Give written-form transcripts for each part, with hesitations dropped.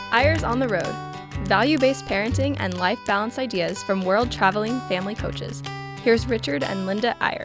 Eyres on the Road, value-based parenting and life balance ideas from world-traveling family coaches. Here's Richard and Linda Eyre.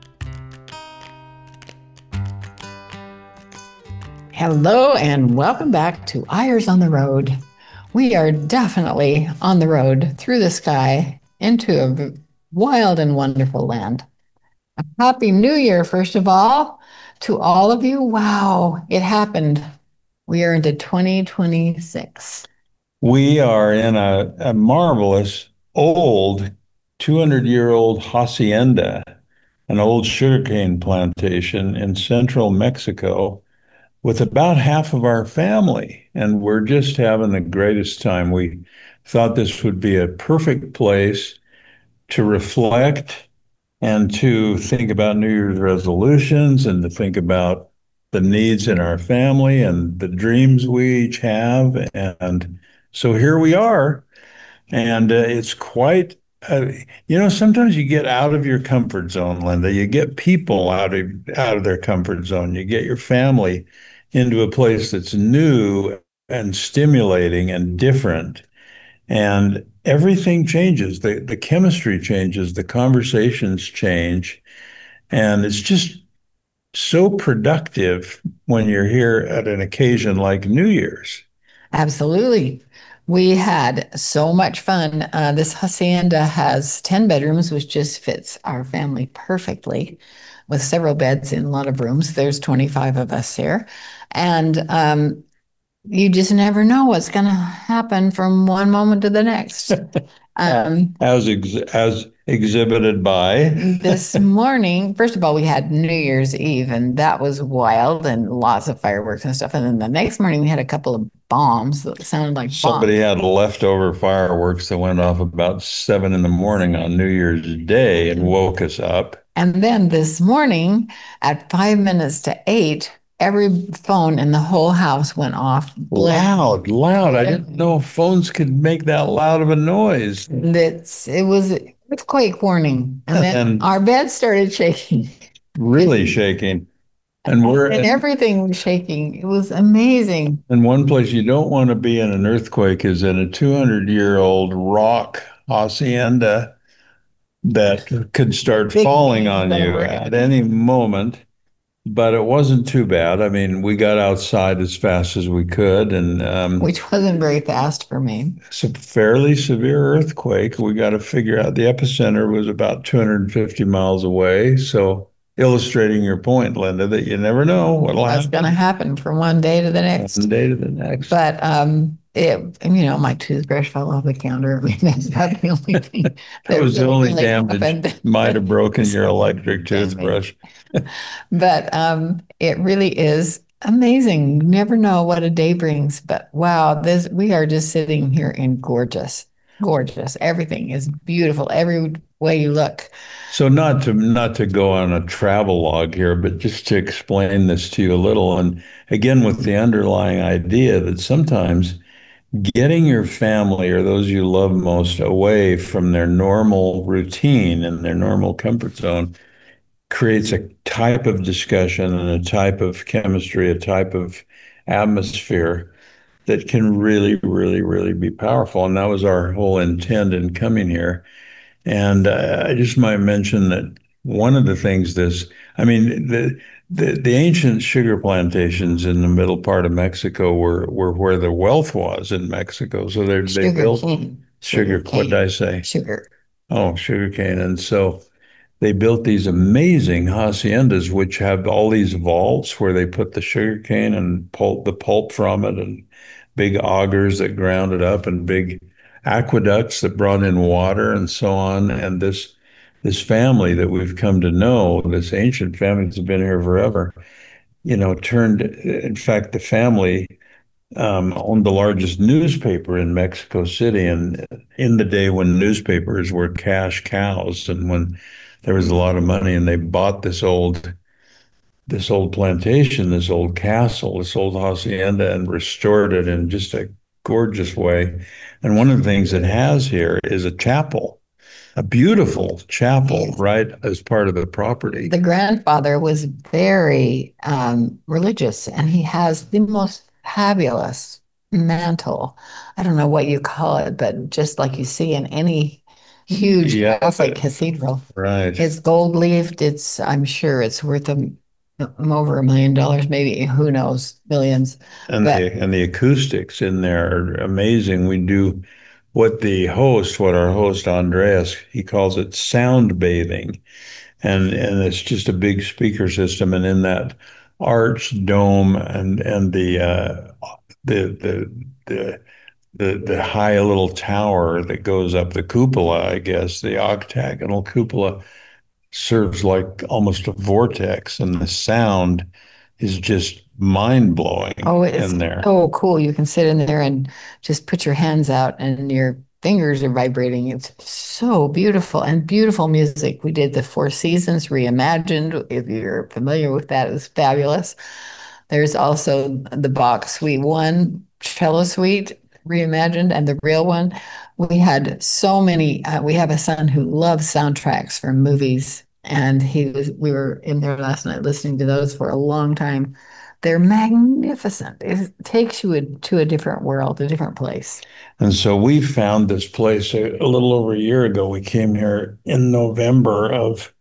Hello and welcome back to Eyres on the Road. We are definitely on the road through the sky into a wild and wonderful land. A happy New Year, first of all, to all of you. Wow, it happened. We are into 2026. We are in a marvelous old 200-year-old hacienda, an old sugarcane plantation in central Mexico with about half of our family. And we're just having the greatest time. We thought this would be a perfect place to reflect and to think about New Year's resolutions and to think about the needs in our family and the dreams we each have. And so here we are. And it's quite, sometimes you get out of your comfort zone, Linda. You get people out of their comfort zone. You get your family into a place that's new and stimulating and different. And everything changes. The chemistry changes, the conversations change. And it's just so productive when you're here at an occasion like New Year's. Absolutely. We had so much fun. This hacienda has 10 bedrooms, which just fits our family perfectly, with several beds in a lot of rooms. There's 25 of us here. And you just never know what's going to happen from one moment to the next. As exhibited by This morning, first of all, we had New Year's Eve, and that was wild and lots of fireworks and stuff. And then the next morning, we had a couple of bombs that sounded like somebody bombs. had leftover fireworks that went off about 7 in the morning on New Year's Day and woke us up. And then this morning at 5 minutes to 8, every phone in the whole house went off. Loud. I didn't know phones could make that loud of a noise. It was earthquake warning. And then And our bed started shaking. really shaking. And everything was shaking. It was amazing. And one place you don't want to be in an earthquake is in a 200-year-old rock hacienda that could start falling on you at any moment. But it wasn't too bad. I mean, we got outside as fast as we could, and which wasn't very fast for me. It's a fairly severe earthquake. We got to figure out the epicenter was about 250 miles away. So illustrating your point, Linda, that you never know what'll happen. What's going to happen from one day to the next. One day to the next. But my toothbrush fell off the counter. I mean, that's about the only thing. That was the really, only really damage. happened. Might have broken your electric toothbrush. But it really is amazing. You never know what a day brings. But wow, we are just sitting here in gorgeous. Everything is beautiful every way you look. So not to go on a travel log here, but just to explain this to you a little, and again with the underlying idea that sometimes getting your family or those you love most away from their normal routine and their normal comfort zone creates a type of discussion and a type of chemistry, a type of atmosphere that can really, really, really be powerful. And that was our whole intent in coming here. And I just might mention that one of the things the ancient sugar plantations in the middle part of Mexico were where the wealth was in Mexico. So they built sugar. What did I say? Sugar. Oh, sugarcane. And so they built these amazing haciendas, which have all these vaults where they put the sugarcane and the pulp from it, and big augers that ground it up, and big aqueducts that brought in water and so on. And this family that we've come to know, this ancient family that's been here forever, in fact, the family owned the largest newspaper in Mexico City, and in the day when newspapers were cash cows and when there was a lot of money, and they bought this old plantation, this old castle, this old hacienda, and restored it in just a gorgeous way. And one of the things it has here is a chapel, a beautiful chapel, yes, right as part of the property. The grandfather was very religious, and he has the most fabulous mantle. I don't know what you call it, but just like you see in any huge Yeah, Catholic cathedral, right. it's gold leafed. I'm sure it's worth over $1 million, maybe, who knows, millions. And But the acoustics in there are amazing. We do what our host Andreas, he calls it sound bathing. And it's just a big speaker system. And in that arched dome and the the the high little tower that goes up the cupola, I guess, the octagonal cupola serves like almost a vortex, and the sound is just mind blowing oh, it's in there. so cool. You can sit in there and just put your hands out and your fingers are vibrating. It's so beautiful and beautiful music. We did the Four Seasons Reimagined. If you're familiar with that, it was fabulous. There's also the Bach Suite 1 cello suite reimagined and the real one. We had so many. We have a son who loves soundtracks from movies, and we were in there last night listening to those for a long time. They're magnificent. It takes you to a different world, a different place. And so we found this place a little over a year ago. We came here in November of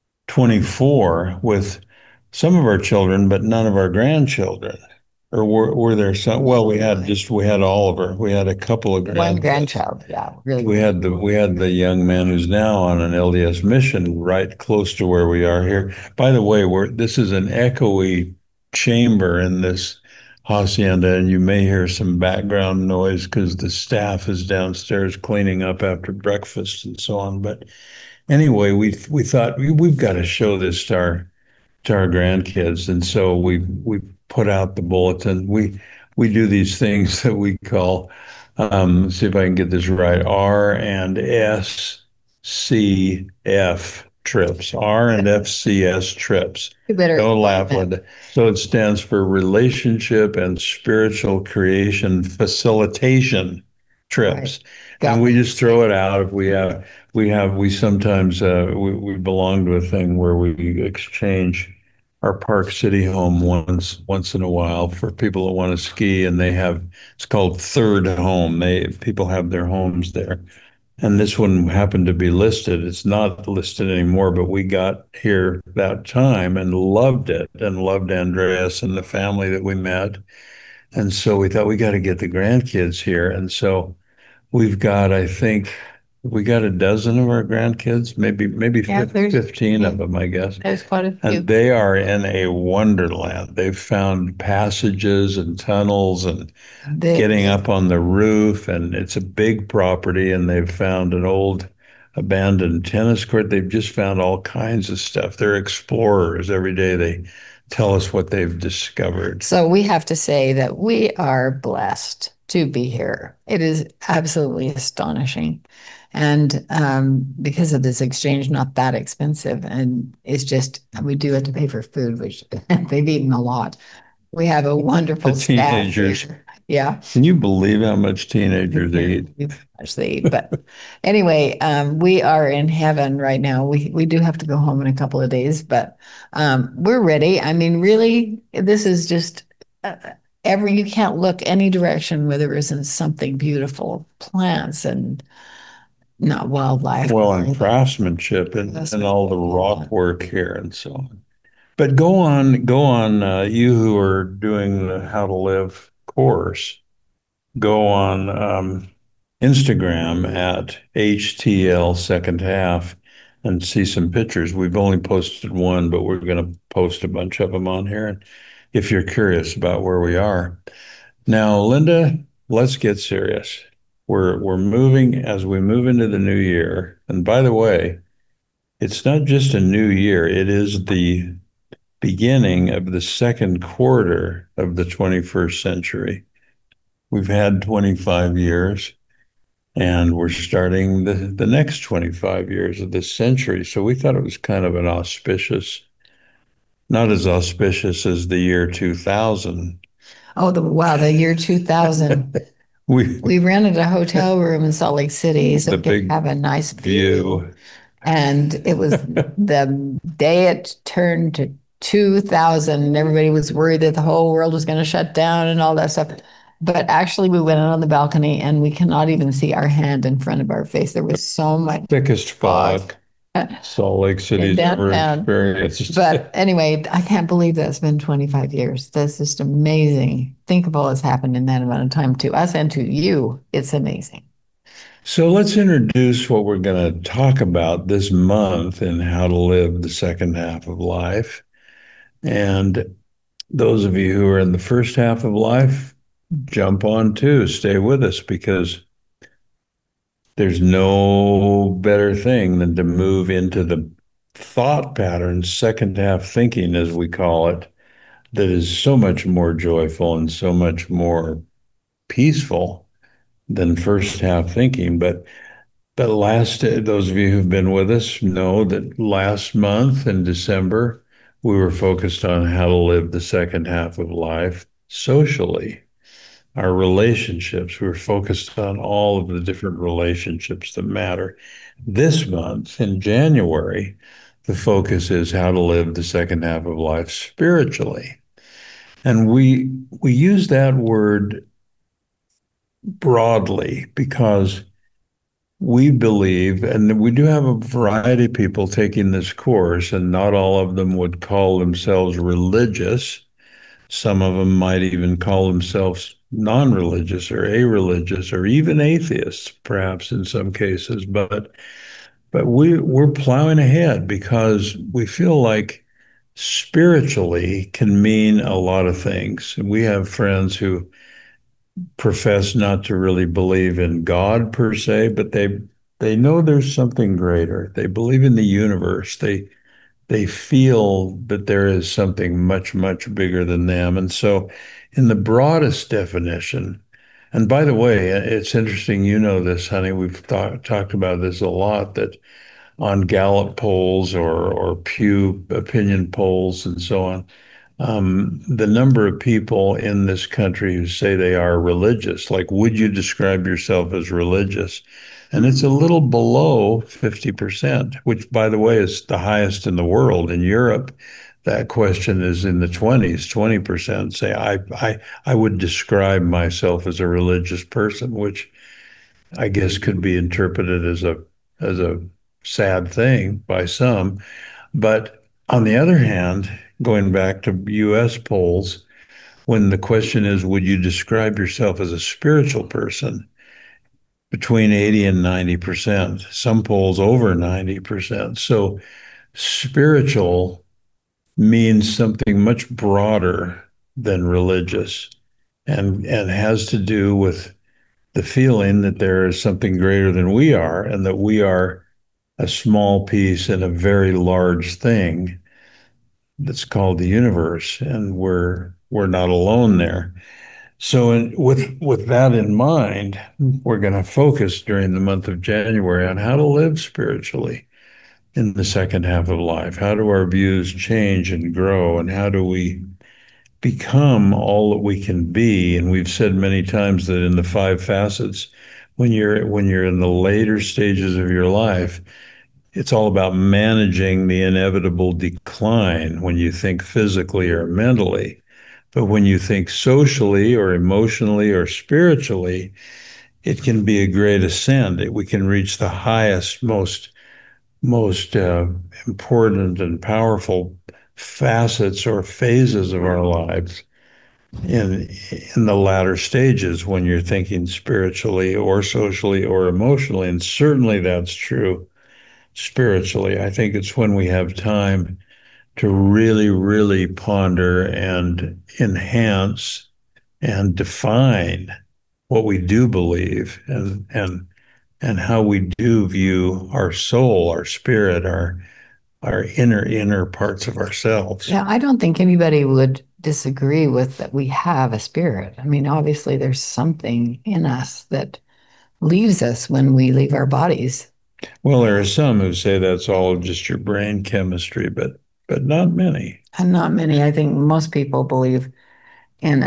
24 with some of our children, but none of our grandchildren. Or were there some? Well, we had Oliver. We had a couple of One grandkids. grandchild, yeah, really. We had the young man who's now on an LDS mission right close to where we are here. By the way, this is an echoey chamber in this hacienda, and you may hear some background noise because the staff is downstairs cleaning up after breakfast and so on. But anyway, we thought we've got to show this to our grandkids, and so we put out the bulletin. We do these things that we call, see if I can get this right, R and S C F trips, R and FCS trips. You better Don't laugh, explain Linda. So it stands for Relationship and Spiritual Creation Facilitation Trips. Right. Got And we me. just throw it out if we sometimes we belong to a thing where we exchange our Park City home once in a while for people that want to ski, and it's called Third Home. People have their homes there. And this one happened to be listed. It's not listed anymore, but we got here that time and loved it and loved Andreas and the family that we met. And so we thought we got to get the grandkids here. And so we've got, I think, we got a dozen of our grandkids, maybe Yeah, 15 of them, I guess. there's quite a few. And they are in a wonderland. They've found passages and tunnels and getting up on the roof, and it's a big property, and they've found an old abandoned tennis court. They've just found all kinds of stuff. They're explorers. Every day they tell us what they've discovered. So we have to say that we are blessed to be here. It is absolutely astonishing. And because of this exchange, not that expensive. And it's just, we do have to pay for food, which they've eaten a lot. We have a wonderful The staff teenagers. here. Yeah. Can you believe how much teenagers eat? Much they eat. But anyway, we are in heaven right now. We do have to go home in a couple of days, but we're ready. I mean, really, this is just you can't look any direction where there isn't something beautiful, plants and not wildlife. Well, and craftsmanship and all the rock work here and so on. But go on, you who are doing the How to Live course, go on Instagram at HTL Second Half and see some pictures. We've only posted one, but we're going to post a bunch of them on here. And if you're curious about where we are. Now, Linda, let's get serious. We're moving as we move into the new year. And by the way, it's not just a new year, it is the beginning of the second quarter of the 21st century. We've had 25 years, and we're starting the next 25 years of this century. So we thought it was kind of not as auspicious as the year 2000. Oh, wow, the year 2000. We rented a hotel room in Salt Lake City so we could have a nice view. And it was the day it turned to 2000, and everybody was worried that the whole world was going to shut down and all that stuff. but actually we went out on the balcony and we cannot even see our hand in front of our face. There was so much Thickest fog Salt Lake City's ever experienced. But anyway, I can't believe that's been 25 years. That's just amazing. Think of all that's happened in that amount of time to us and to you. It's amazing. So let's introduce what we're going to talk about this month in How to Live the Second Half of Life. And those of you who are in the first half of life, jump on too. Stay with us because there's no better thing than to move into the thought patterns, second half thinking, as we call it, that is so much more joyful and so much more peaceful than first half thinking. But those of you who've been with us know that last month in December, we were focused on how to live the second half of life socially. Our relationships, we were focused on all of the different relationships that matter. This month in January, the focus is how to live the second half of life spiritually. And we use that word broadly because we believe, and we do have a variety of people taking this course, and not all of them would call themselves religious. Some of them might even call themselves non-religious or a-religious or even atheists, perhaps in some cases. But we're plowing ahead because we feel like spiritually can mean a lot of things. We have friends who profess not to really believe in God per se, but they know there's something greater. They believe in the universe. They feel that there is something much, much bigger than them. And so, in the broadest definition, and by the way, it's interesting, you know this, honey, we've talked about this a lot, that on Gallup polls or Pew opinion polls and so on, the number of people in this country who say they are religious, like, would you describe yourself as religious? And it's a little below 50%, which, by the way, is the highest in the world. In Europe, that question is in the 20s, 20% say, I would describe myself as a religious person, which I guess could be interpreted as a sad thing by some. But on the other hand, going back to US polls, when the question is, would you describe yourself as a spiritual person? Between 80 and 90%, some polls over 90%. So spiritual means something much broader than religious and has to do with the feeling that there is something greater than we are and that we are a small piece in a very large thing that's called the universe, and we're not alone there. So, with that in mind, we're going to focus during the month of January on how to live spiritually in the second half of life. How do our views change and grow, and how do we become all that we can be? And we've said many times that in the five facets, when you're in the later stages of your life, it's all about managing the inevitable decline when you think physically or mentally. But when you think socially or emotionally or spiritually, it can be a great ascent. We can reach the highest, most important and powerful facets or phases of our lives in the latter stages when you're thinking spiritually or socially or emotionally. And certainly that's true spiritually. I think it's when we have time to really, really ponder and enhance and define what we do believe and how we do view our soul, our spirit, our inner parts of ourselves. Yeah, I don't think anybody would disagree with that we have a spirit. I mean, obviously there's something in us that leaves us when we leave our bodies. Well, there are some who say that's all just your brain chemistry, but not many. And not many. I think most people believe in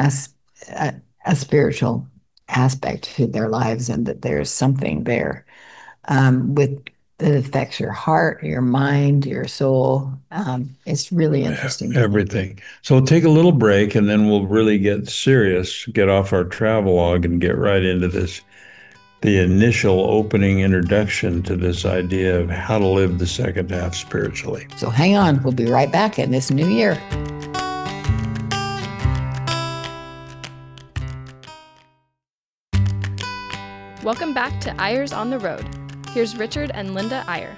a spiritual aspect to their lives and that there's something there. With that affects your heart, your mind, your soul. It's really interesting. Everything. So we'll take a little break and then we'll really get serious, get off our travelogue and get right into this, the initial opening introduction to this idea of how to live the second half spiritually. So hang on, we'll be right back in this new year. Welcome back to Eyres on the Road. Here's Richard and Linda Eyre.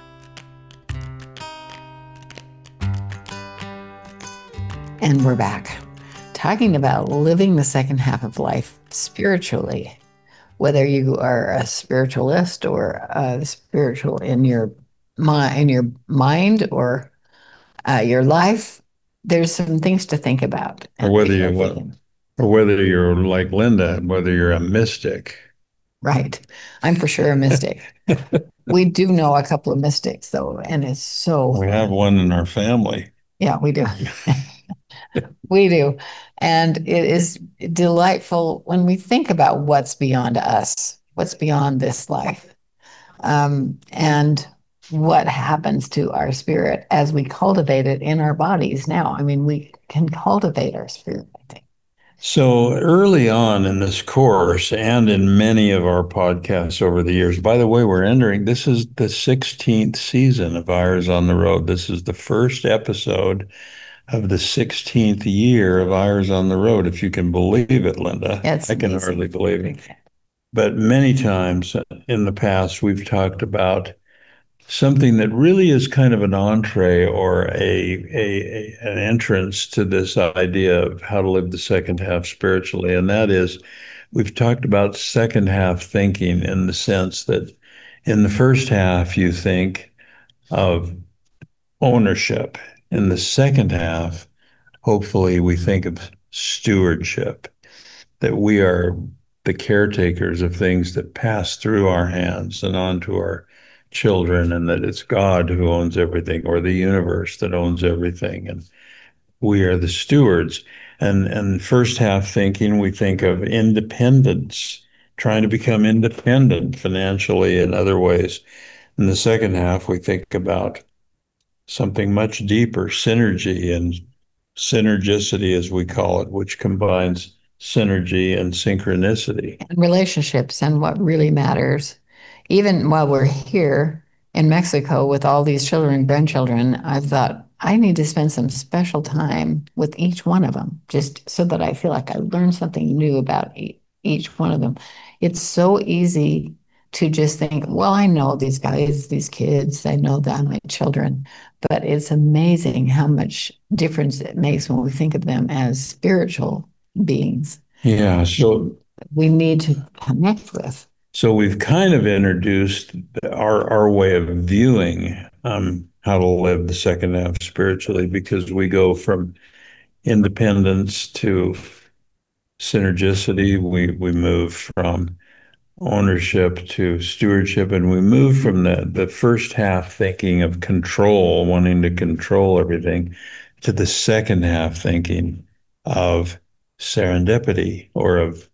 And we're back, talking about living the second half of life spiritually. Whether you are a spiritualist or spiritual in your mind or your life, there's some things to think about. Or whether you're like Linda, whether you're a mystic. Right. I'm for sure a mystic. We do know a couple of mystics, though, and it's so... We have one in our family. Yeah, we do. We do. And it is delightful when we think about what's beyond us, what's beyond this life, and what happens to our spirit as we cultivate it in our bodies now. I mean, we can cultivate our spirit, I think. So early on in this course and in many of our podcasts over the years, by the way, this is the 16th season of Eyres on the Road. This is the first episode of the 16th year of Eyres on the Road, if you can believe it, Linda. It's I can amazing. hardly believe it. But many times in the past, we've talked about something that really is kind of an entree or an entrance to this idea of how to live the second half spiritually. And that is, we've talked about second half thinking in the sense that in the first half, you think of ownership. In the second half, hopefully, we think of stewardship, that we are the caretakers of things that pass through our hands and onto our children, and that it's God who owns everything, or the universe that owns everything, and we are the stewards. And first half thinking, we think of independence, trying to become independent financially and other ways. In the second half, we think about something much deeper, synergy and synergicity, as we call it, which combines synergy and synchronicity. And relationships and what really matters. Even while we're here in Mexico with all these children and grandchildren, I thought I need to spend some special time with each one of them, just so that I feel like I learned something new about each one of them. It's so easy to just think, well, I know these guys, these kids, I know that my children, but it's amazing how much difference it makes when we think of them as spiritual beings. Yeah, so we need to connect with. So we've kind of introduced our way of viewing how to live the second half spiritually, because we go from independence to synergicity. We move from ownership to stewardship, and we move from the first half thinking of control, wanting to control everything, to the second half thinking of serendipity, or of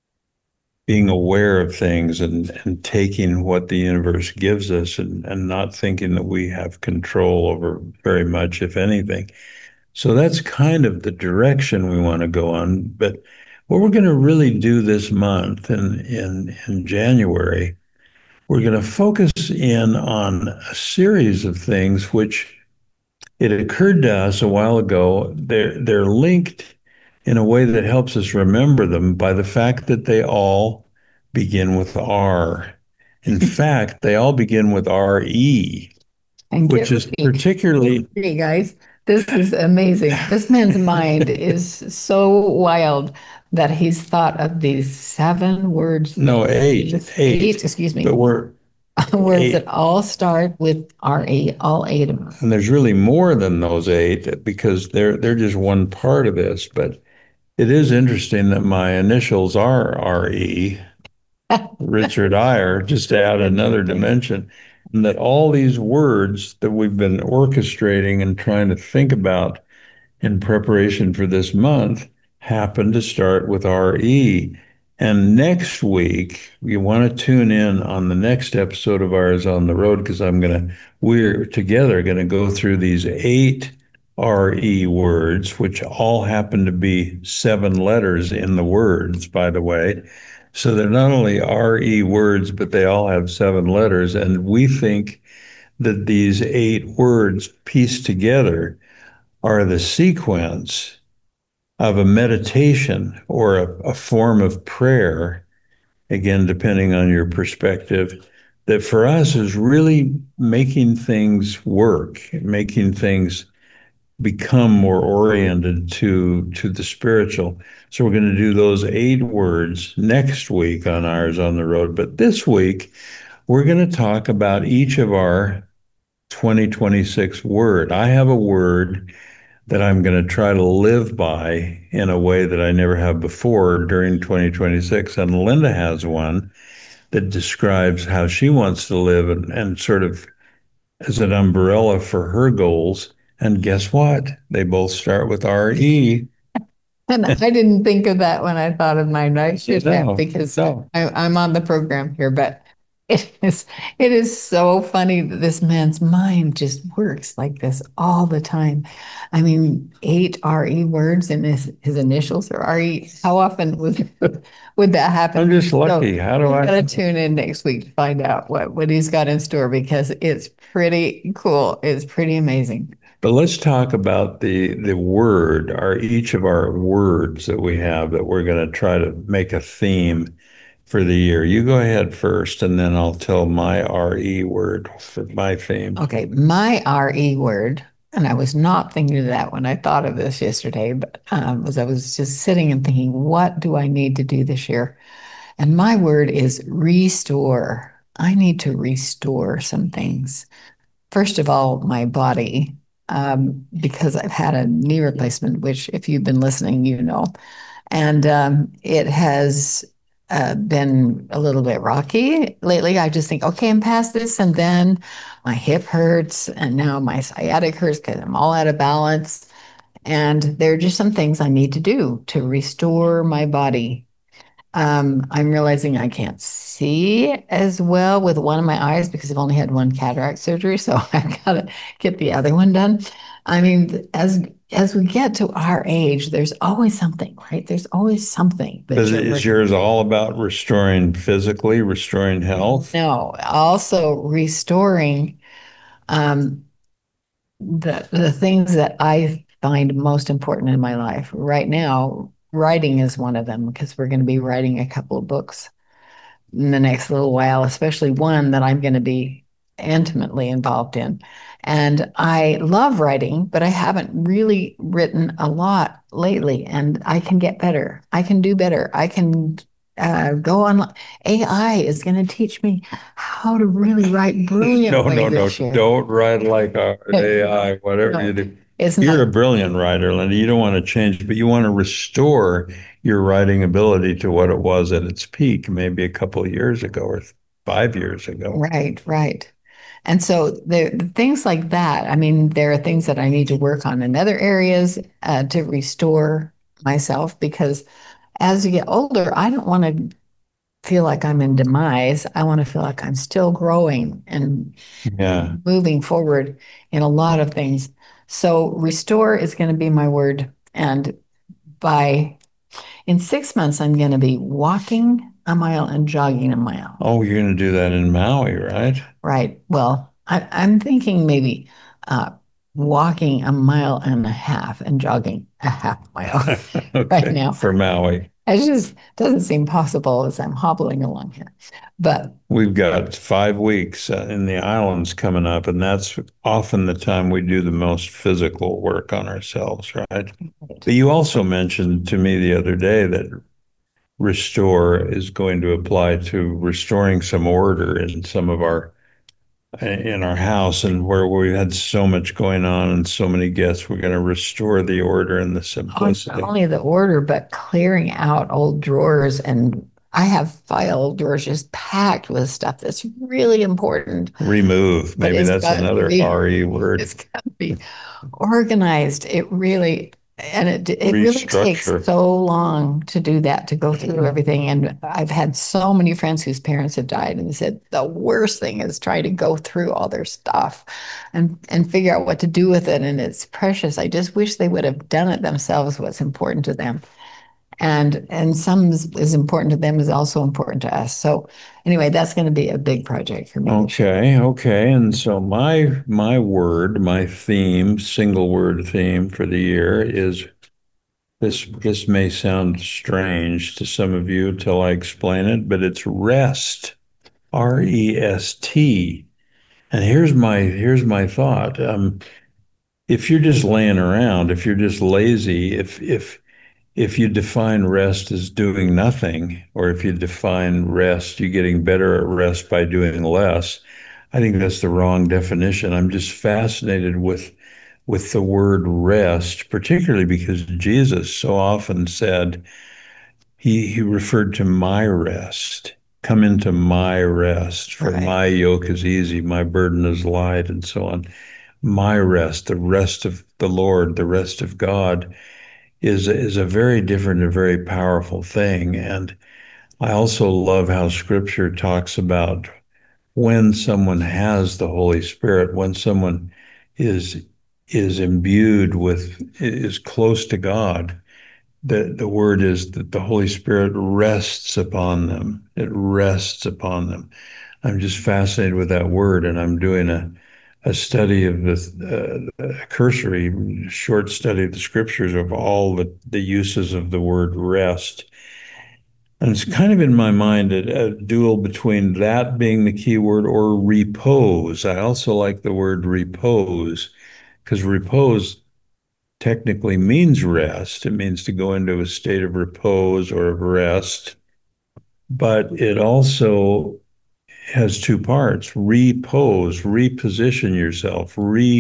being aware of things and taking what the universe gives us, and not thinking that we have control over very much, if anything. So that's kind of the direction we want to go on. But what we're going to really do this month in January, we're going to focus in on a series of things which it occurred to us a while ago. They're linked in a way that helps us remember them by the fact that they all begin with R. In fact, they all begin with RE, which is particularly... Hey, guys, this is amazing. This man's mind is so wild that he's thought of these 7 words. No, 8. Excuse me. But we're... words that all start with RE, all 8 of them. And there's really more than those 8, because they're just one part of this. But it is interesting that my initials are RE, Richard Eyre, just to add another dimension, and that all these words that we've been orchestrating and trying to think about in preparation for this month happen to start with RE. And next week, you want to tune in on the next episode of ours on the road because we're together going to go through these 8 RE words, which all happen to be 7 letters in the words, by the way. So they're not only RE words, but they all have 7 letters. And we think that these 8 words pieced together are the sequence of a meditation or a form of prayer, again, depending on your perspective, that for us is really making things work, making things become more oriented to the spiritual. So we're going to do those 8 words next week on Ours on the Road. But this week, we're going to talk about each of our 2026 word. I have a word that I'm going to try to live by in a way that I never have before during 2026. And Linda has one that describes how she wants to live and sort of as an umbrella for her goals. And guess what? They both start with RE. And I didn't think of that when I thought of mine. I should have because I'm on the program here, but it is so funny that this man's mind just works like this all the time. I mean, 8 RE words and his initials are RE. How often would that happen? I'm just lucky. So How do I gotta tune in next week to find out what he's got in store because it's pretty cool. It's pretty amazing. But let's talk about the word, each of our words that we have that we're going to try to make a theme for the year. You go ahead first, and then I'll tell my RE word for my theme. Okay, my RE word, and I was not thinking of that when I thought of this yesterday, but I was just sitting and thinking, what do I need to do this year? And my word is restore. I need to restore some things. First of all, my body, because I've had a knee replacement, which if you've been listening, you know, and it has been a little bit rocky lately. I just think, okay, I'm past this, and then my hip hurts, and now my sciatic hurts because I'm all out of balance. And there are just some things I need to do to restore my body. I'm realizing I can't see as well with one of my eyes because I've only had one cataract surgery, so I've got to get the other one done. I mean, as we get to our age, there's always something, right? There's always something. Is yours all about restoring physically, restoring health? No, also restoring the things that I find most important in my life. Right now, writing is one of them because we're going to be writing a couple of books in the next little while, especially one that I'm going to be intimately involved in. And I love writing, but I haven't really written a lot lately, and I can get better. I can do better. I can go on. AI is going to teach me how to really write brilliantly. No. Don't write like our AI, whatever you do. You're a brilliant writer, Linda. You don't want to change, but you want to restore your writing ability to what it was at its peak, maybe a couple of years ago or 5 years ago. Right. And so the things like that, I mean, there are things that I need to work on in other areas to restore myself because as you get older, I don't want to feel like I'm in demise. I want to feel like I'm still growing and moving forward in a lot of things. So restore is going to be my word. And in 6 months, I'm going to be walking a mile and jogging a mile. Oh, you're going to do that in Maui, right? Right. Well, I'm thinking maybe walking a mile and a half and jogging a half mile right now. For Maui. It just doesn't seem possible as I'm hobbling along here. But we've got 5 weeks in the islands coming up, and that's often the time we do the most physical work on ourselves, right? But you also mentioned to me the other day that restore is going to apply to restoring some order in our house, and where we had so much going on and so many guests, we're going to restore the order and the simplicity. Not only the order, but clearing out old drawers. And I have file drawers just packed with stuff that's really important. Remove. Maybe that's another RE word. It's got to be organized. It really, And it really takes restructure. so long to do that, to go through everything. And I've had so many friends whose parents have died, and they said the worst thing is trying to go through all their stuff and figure out what to do with it. And it's precious. I just wish they would have done it themselves, what's important to them. And some is important to them is also important to us. So anyway, that's going to be a big project for me. Okay. And so my theme, single word theme for the year is this may sound strange to some of you till I explain it, but it's rest. REST. And here's my thought. If you're just laying around, if you're just lazy, if you define rest as doing nothing, or if you define rest, you getting better at rest by doing less, I think that's the wrong definition. I'm just fascinated with the word rest, particularly because Jesus so often said he referred to my rest. Come into my rest, for Right. my yoke is easy, my burden is light, and so on. My rest, the rest of the Lord, the rest of God, is a very different and very powerful thing. And I also love how Scripture talks about when someone has the Holy Spirit, when someone is is imbued with is close to God. The word is that the Holy Spirit rests upon them. It rests upon them. I'm just fascinated with that word, and I'm doing a study of this a cursory short study of the scriptures of all the uses of the word rest. And it's kind of in my mind a duel between that being the key word or repose. I also like the word repose because repose technically means rest. It means to go into a state of repose or of rest, but it also has two parts: repose, reposition yourself,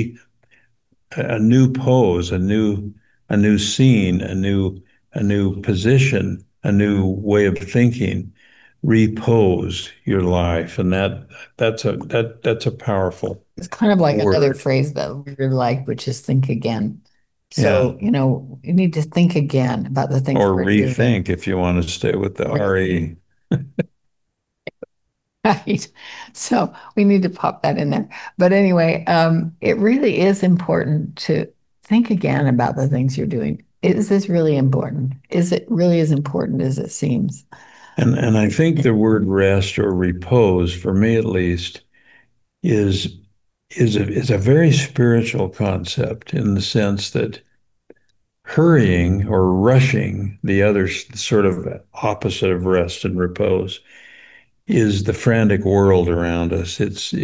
a new pose, a new scene, a new position, a new way of thinking. Repose your life, and that's a powerful It's kind of like another word. phrase that we really like, which is think again. Yeah, So, you need to think again about the things or we're doing, rethink if you want to stay with the rethink, RE. right? So we need to pop that in there. But anyway, it really is important to think again about the things you're doing. Is this really important? Is it really as important as it seems? And I think the word rest or repose, for me at least, is is a very spiritual concept in the sense that hurrying or rushing, the other sort of opposite of rest and repose, is the frantic world around us.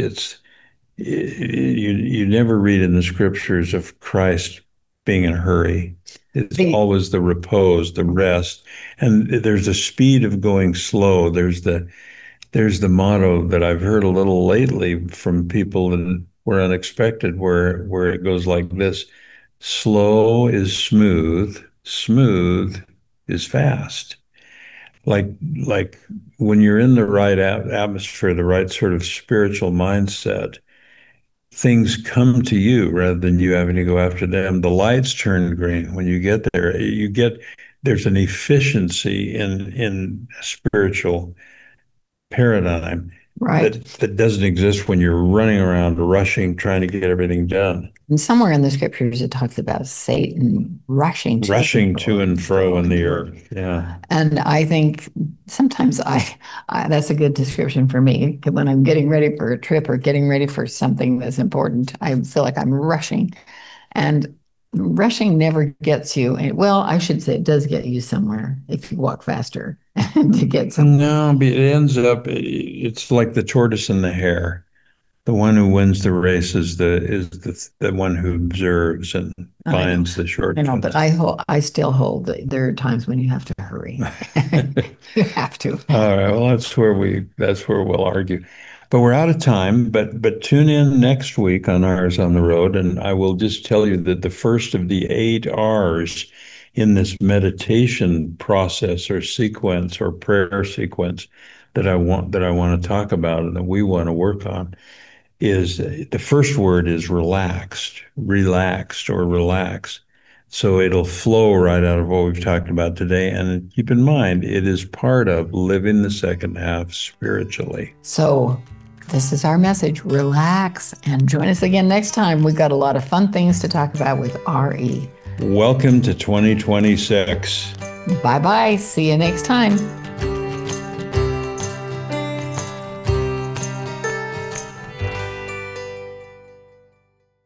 You never read in the scriptures of Christ being in a hurry. It's The always the repose, the rest, and there's a speed of going slow. There's the motto that I've heard a little lately from people that were unexpected, where it goes like this: slow is smooth, smooth is fast. Like like when you're in the right atmosphere, the right sort of spiritual mindset, things come to you rather than you having to go after them. The lights turn green when you get there. There's an efficiency in spiritual paradigm right. that doesn't exist when you're running around rushing trying to get everything done, And somewhere in the scriptures, it talks about Satan rushing to and rushing to fro and and fro fro in in the the word. earth. Yeah. And I think sometimes I that's a good description for me. When I'm getting ready for a trip or getting ready for something that's important, I feel like I'm rushing. And rushing never gets you. Well, I should say it does get you somewhere if you walk faster to get somewhere. No, but it ends up it's like the tortoise and the hare. The one who wins the race is the one who observes and I know. finds the But shortcuts. I still hold that there are times when you have to hurry. You have to. All right, well, that's where we'll argue. But we're out of time. But tune in next week on Ours on the Road, and I will just tell you that the first of the 8 R's in this meditation process or sequence or prayer sequence that I want to talk about and that we want to work on is the first word is relaxed, relaxed or relax. So it'll flow right out of what we've talked about today. And keep in mind, it is part of living the second half spiritually. So this is our message. Relax and join us again next time. We've got a lot of fun things to talk about with RE. Welcome to 2026. Bye-bye. See you next time.